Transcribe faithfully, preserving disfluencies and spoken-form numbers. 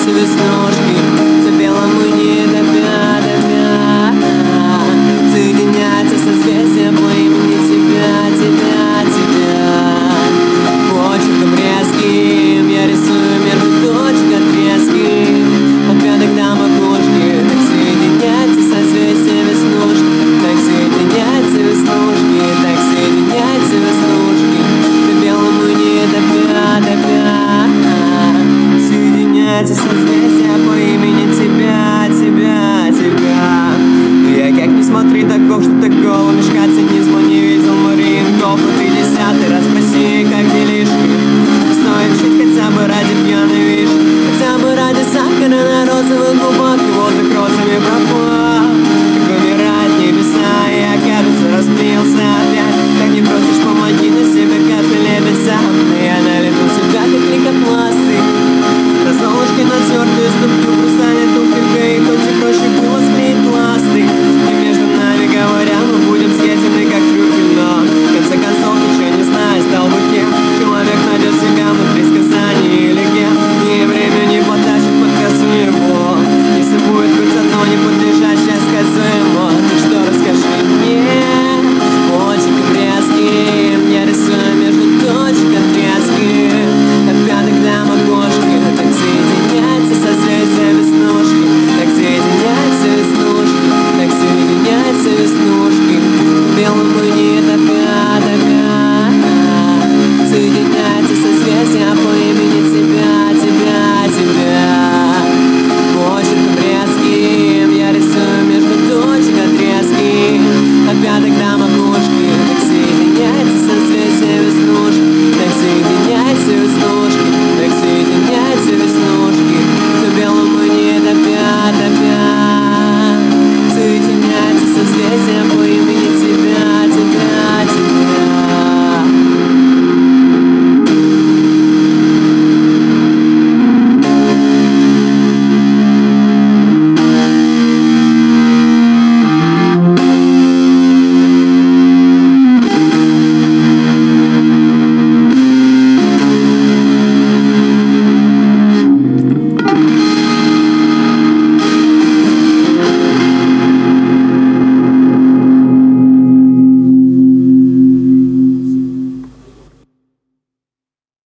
созвездия веснушки, за белому небо пя, соединяются созвездия по имени тебя, тебя, тебя. Почерком резким я рисую между точек отрезки, от пяток до макушки. Так соединяются созвездия веснушки, так соединяются веснушки, так соединяются веснушки, по белому небо пя, пя. Соединяются созвездия по имени тебя, тебя, тебя. Я как ни смотри, таков, что такого мешка цинизма не видел Мариенков. Но ты десятый раз спроси, как делишки. Стоит жить хотя бы ради пьяной вишни, хотя бы ради сахара на розовых губах. И воздух розами пропал, как умирает небеса, и я, кажется, расплился опять. Как не просишь, помоги, на себе капли лебеса. Я налепил себя, как лейкопластырь, на солнышке натертую ступню.